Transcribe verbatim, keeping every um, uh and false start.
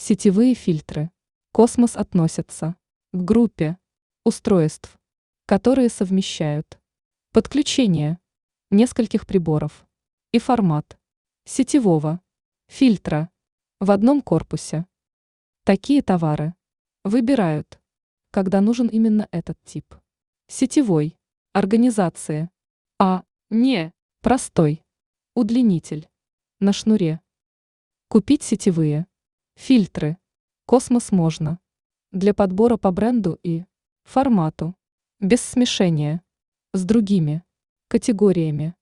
Сетевые фильтры. Космос относятся к группе устройств, которые совмещают подключение нескольких приборов и формат сетевого фильтра в одном корпусе. Такие товары выбирают, когда нужен именно этот тип сетевой организации, а не простой удлинитель на шнуре. Купить сетевые фильтры «Космос» можно для подбора по бренду и формату, без смешения с другими категориями